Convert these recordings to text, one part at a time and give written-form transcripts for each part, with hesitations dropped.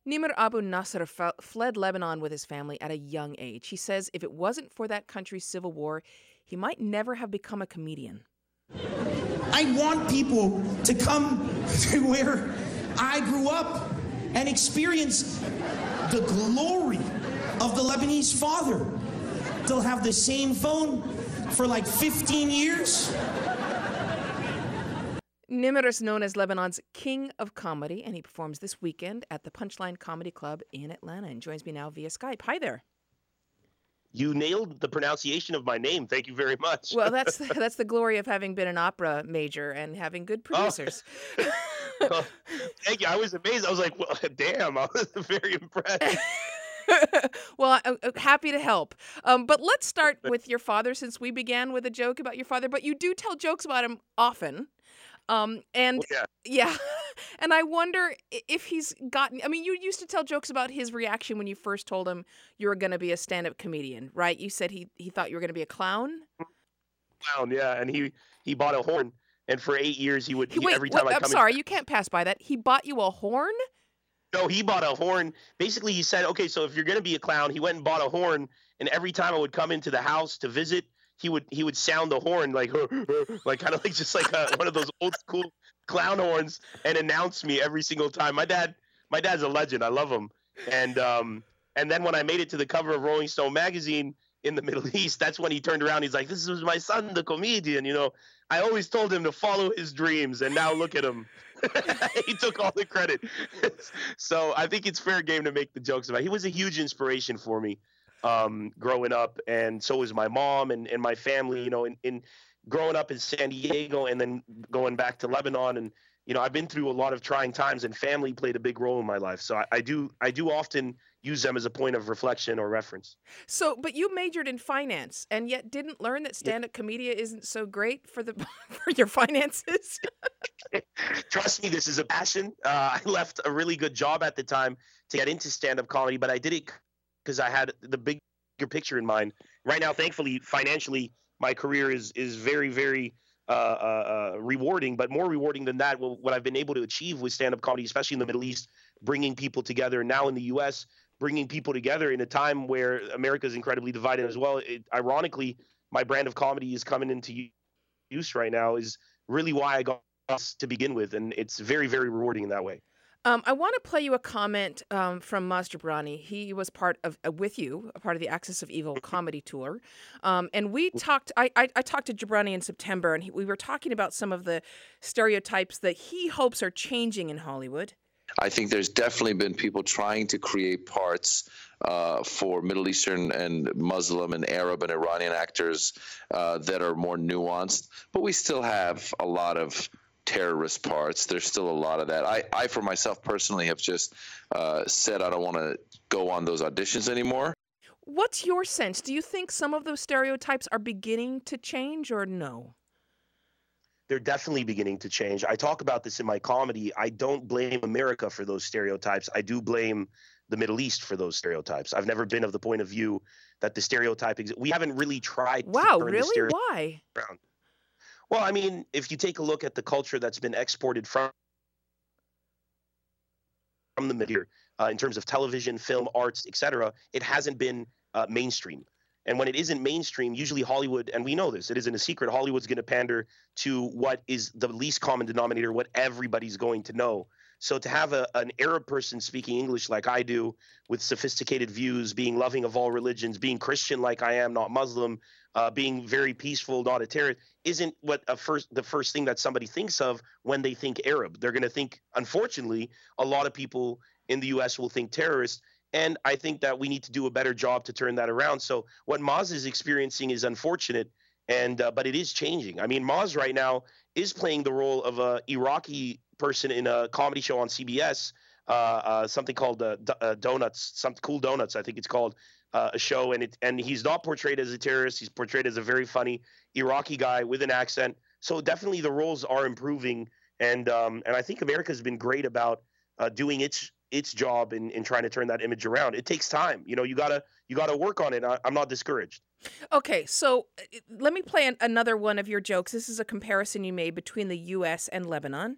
Nimr Abu Nasr fled Lebanon with his family at a young age. He says if it wasn't for that country's civil war, he might never have become a comedian. I want people to come to where I grew up and experience the glory of the Lebanese father. They'll have the same phone for like 15 years. Nimr is known as Lebanon's king of comedy, and he performs this weekend at the Punchline Comedy Club in Atlanta and joins me now via Skype. Hi there. You nailed the pronunciation of my name. Thank you very much. Well, that's the glory of having been an opera major and having good producers. Well, thank you. I was amazed. I was like, well, damn, I was very impressed. Well, I'm happy to help. But let's start with your father, since we began with a joke about your father. But you do tell jokes about him often. And yeah, and I wonder if he's gotten, I mean, you used to tell jokes about his reaction when you first told him you were going to be a stand-up comedian, right? You said he thought you were going to be a clown. Clown, yeah. And he bought a horn. And for 8 years, every Wait, time I come I'm sorry, you can't pass by that. He bought you a horn? No, he bought a horn. Basically, he said, okay, so if you're going to be a clown, he went and bought a horn. And every time I would come into the house to visit, he would sound the horn like kind of like just like one of those old school clown horns and announce me every single time. My dad's a legend. I love him. And then when I made it to the cover of Rolling Stone magazine in the Middle East, that's when he turned around. He's like, "This is my son, the comedian." You know, I always told him to follow his dreams, and now look at him. He took all the credit. So I think it's fair game to make the jokes about. He was a huge inspiration for me. Growing up, and so was my mom and my family, you know, in growing up in San Diego and then going back to Lebanon. And, you know, I've been through a lot of trying times, and family played a big role in my life. So I do often use them as a point of reflection or reference. So, but you majored in finance and yet didn't learn that stand-up comedy isn't so great for for your finances? Trust me, this is a passion. I left a really good job at the time to get into stand-up comedy, but I did it because I had the bigger picture in mind. Right now, thankfully, financially, my career is very, very rewarding, but more rewarding than that, what I've been able to achieve with stand-up comedy, especially in the Middle East, bringing people together. Now in the U.S., bringing people together in a time where America is incredibly divided as well. Ironically, my brand of comedy is coming into use right now is really why I got us to begin with, and it's very, very rewarding in that way. I want to play you a comment from Maz Jobrani. He was part of, with you, a part of the Axis of Evil comedy tour. And we talked, I talked to Jobrani in September, and we were talking about some of the stereotypes that he hopes are changing in Hollywood. I think there's definitely been people trying to create parts for Middle Eastern and Muslim and Arab and Iranian actors that are more nuanced. But we still have a lot of terrorist parts. There's still a lot of that. I for myself personally have just said I don't want to go on those auditions anymore. What's your sense? Do you think some of those stereotypes are beginning to change or no? They're definitely beginning to change. I talk about this in my comedy. I don't blame America for those stereotypes. I do blame the Middle East for those stereotypes. I've never been of the point of view that the stereotype exists. We haven't really tried to turn the stereotype Why? around. Well, I mean, if you take a look at the culture that's been exported from the Middle East, in terms of television, film, arts, etc., it hasn't been mainstream. And when it isn't mainstream, usually Hollywood, and we know this, it isn't a secret, Hollywood's going to pander to what is the least common denominator, what everybody's going to know. So to have an Arab person speaking English like I do, with sophisticated views, being loving of all religions, being Christian like I am, not Muslim, being very peaceful, not a terrorist, isn't what the first thing that somebody thinks of when they think Arab. They're going to think, unfortunately, a lot of people in the U.S. will think terrorist. And I think that we need to do a better job to turn that around. So what Maz is experiencing is unfortunate, but it is changing. I mean, Maz right now is playing the role of an Iraqi person in a comedy show on CBS, something called Donuts, some Cool Donuts, I think it's called, a show. And he's not portrayed as a terrorist. He's portrayed as a very funny Iraqi guy with an accent. So definitely the roles are improving. And I think America's been great about doing its job in trying to turn that image around. It takes time. You know, you gotta work on it. I'm not discouraged. Okay, so let me play another one of your jokes. This is a comparison you made between the U.S. and Lebanon.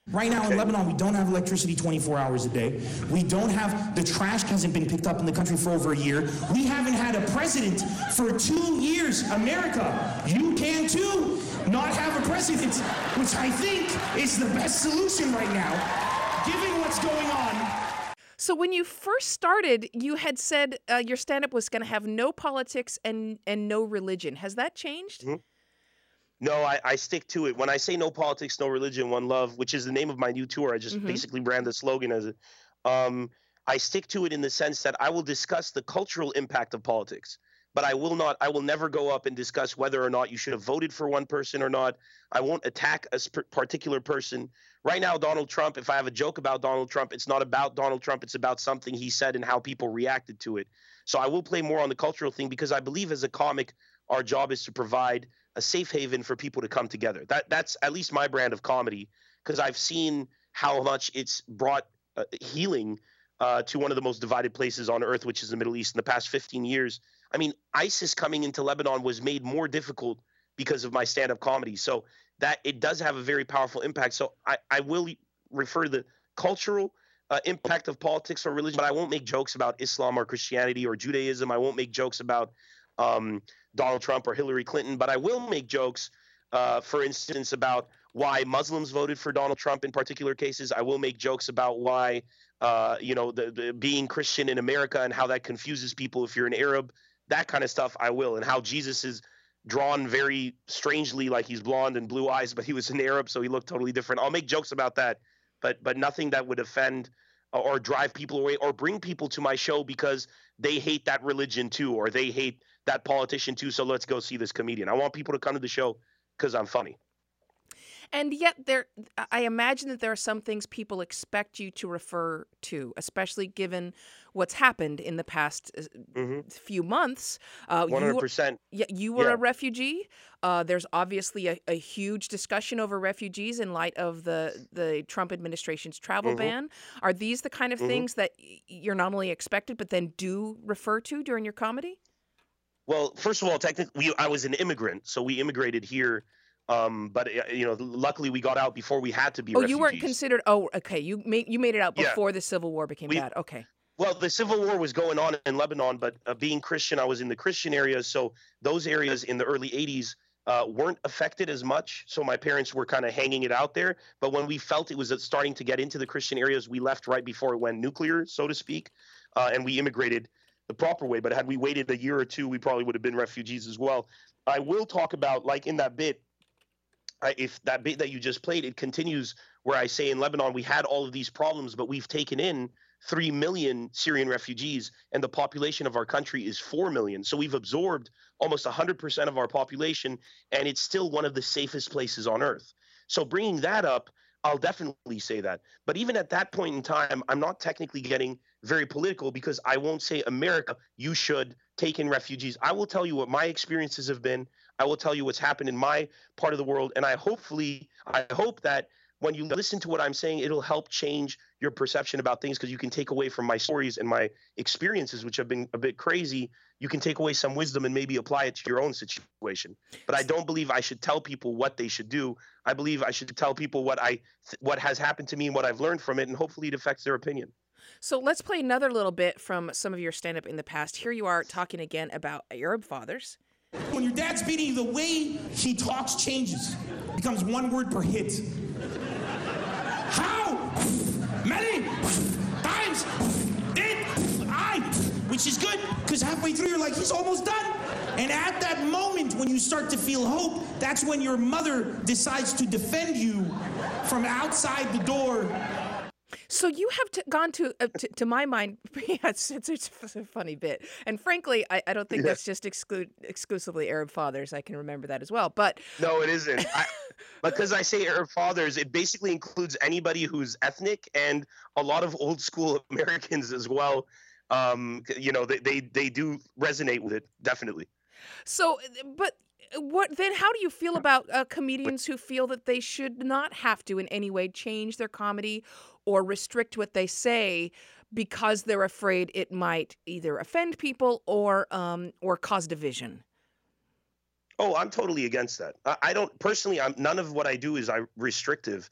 Right now in Lebanon, we don't have electricity 24 hours a day. We don't have, the trash hasn't been picked up in the country for over a year. We haven't had a president for 2 years. America, you can too not have a president, which I think is the best solution right now, given what's going on. So when you first started, you had said your stand-up was going to have no politics and no religion. Has that changed? Mm-hmm. No, I stick to it. When I say no politics, no religion, one love, which is the name of my new tour, I just basically brand the slogan as it. I stick to it in the sense that I will discuss the cultural impact of politics, but I will never go up and discuss whether or not you should have voted for one person or not. I won't attack a particular person. Right now, Donald Trump, if I have a joke about Donald Trump, it's not about Donald Trump. It's about something he said and how people reacted to it. So I will play more on the cultural thing because I believe as a comic, our job is to provide a safe haven for people to come together. That's at least my brand of comedy, because I've seen how much it's brought healing to one of the most divided places on earth, which is the Middle East. In the past 15 years, I mean, ISIS coming into Lebanon was made more difficult because of my stand-up comedy. So that it does have a very powerful impact. So I will refer to the cultural impact of politics or religion, but I won't make jokes about Islam or Christianity or Judaism. I won't make jokes about Donald Trump or Hillary Clinton, but I will make jokes, for instance, about why Muslims voted for Donald Trump in particular cases. I will make jokes about why, the being Christian in America and how that confuses people if you're an Arab, that kind of stuff I will, and how Jesus is drawn very strangely, like he's blonde and blue eyes, but he was an Arab, so he looked totally different. I'll make jokes about that, but nothing that would offend or drive people away or bring people to my show because they hate that religion too, or they hate that politician too, so let's go see this comedian. I want people to come to the show because I'm funny. And yet I imagine that there are some things people expect you to refer to, especially given what's happened in the past few months. 100%. You were a refugee. There's obviously a huge discussion over refugees in light of the Trump administration's travel ban. Are these the kind of things that you're not only expected, but then do refer to during your comedy? Well, first of all, technically, I was an immigrant, so we immigrated here. But luckily we got out before we had to be refugees. You weren't considered. Oh, okay. You made it out before the Civil War became bad. Okay. Well, the Civil War was going on in Lebanon, but being Christian, I was in the Christian areas, so those areas in the early 80s weren't affected as much. So my parents were kind of hanging it out there. But when we felt it was starting to get into the Christian areas, we left right before it went nuclear, so to speak, and we immigrated the proper way. But had we waited a year or two, we probably would have been refugees as well. I will talk about, like in that bit, if that bit that you just played, it continues where I say in Lebanon, we had all of these problems, but we've taken in 3 million Syrian refugees, and the population of our country is 4 million. So we've absorbed almost 100% of our population, and it's still one of the safest places on earth. So bringing that up, I'll definitely say that. But even at that point in time, I'm not technically getting very political because I won't say, America, you should take in refugees. I will tell you what my experiences have been. I will tell you what's happened in my part of the world. And I hope that when you listen to what I'm saying, it'll help change your perception about things, because you can take away from my stories and my experiences, which have been a bit crazy. You can take away some wisdom and maybe apply it to your own situation. But I don't believe I should tell people what they should do. I believe I should tell people what has happened to me and what I've learned from it, and hopefully it affects their opinion. So let's play another little bit from some of your stand-up in the past. Here you are talking again about Arab fathers. When your dad's beating you, the way he talks changes. It becomes one word per hit. How many times did I? Which is good, because halfway through you're like, he's almost done. And at that moment, when you start to feel hope, that's when your mother decides to defend you from outside the door. So you have gone to my mind, it's a funny bit. And frankly, I don't think that's just exclusively Arab fathers. I can remember that as well. But no, it isn't. Because I say Arab fathers, it basically includes anybody who's ethnic and a lot of old school Americans as well. They do resonate with it, definitely. So, but how do you feel about comedians who feel that they should not have to in any way change their comedy or restrict what they say because they're afraid it might either offend people or cause division? Oh, I'm totally against that. I don't personally. None of what I do is restrictive.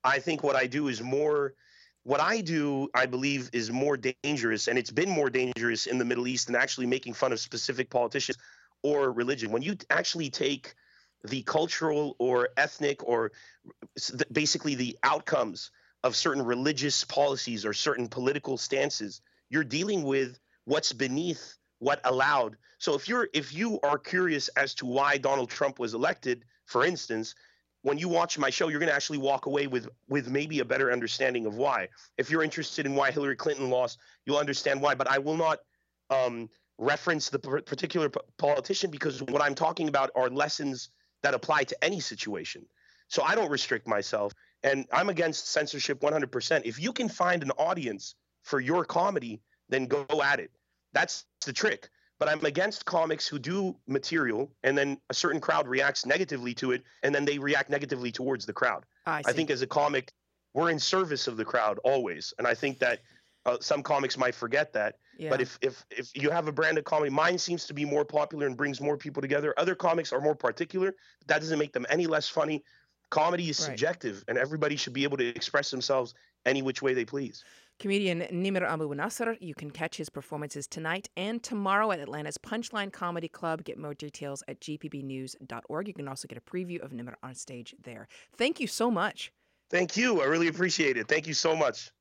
I think what I do is more. What I do, I believe, is more dangerous, and it's been more dangerous in the Middle East than actually making fun of specific politicians or religion. When you actually take the cultural or ethnic or basically the outcomes of certain religious policies or certain political stances, you're dealing with what's beneath what allowed. So if you are curious as to why Donald Trump was elected, for instance, when you watch my show, you're going to actually walk away with maybe a better understanding of why. If you're interested in why Hillary Clinton lost, you'll understand why. But I will not reference the particular politician, because what I'm talking about are lessons that apply to any situation. So I don't restrict myself, and I'm against censorship 100%. If you can find an audience for your comedy, then go at it. That's the trick. But I'm against comics who do material and then a certain crowd reacts negatively to it, and then they react negatively towards the crowd. I think as a comic, we're in service of the crowd always. And I think that some comics might forget that. Yeah. But if you have a brand of comedy, mine seems to be more popular and brings more people together. Other comics are more particular, but that doesn't make them any less funny. Comedy is subjective, and everybody should be able to express themselves any which way they please. Comedian Nimr Abu Nasser, you can catch his performances tonight and tomorrow at Atlanta's Punchline Comedy Club. Get more details at gpbnews.org. You can also get a preview of Nimr on stage there. Thank you so much. Thank you. I really appreciate it. Thank you so much.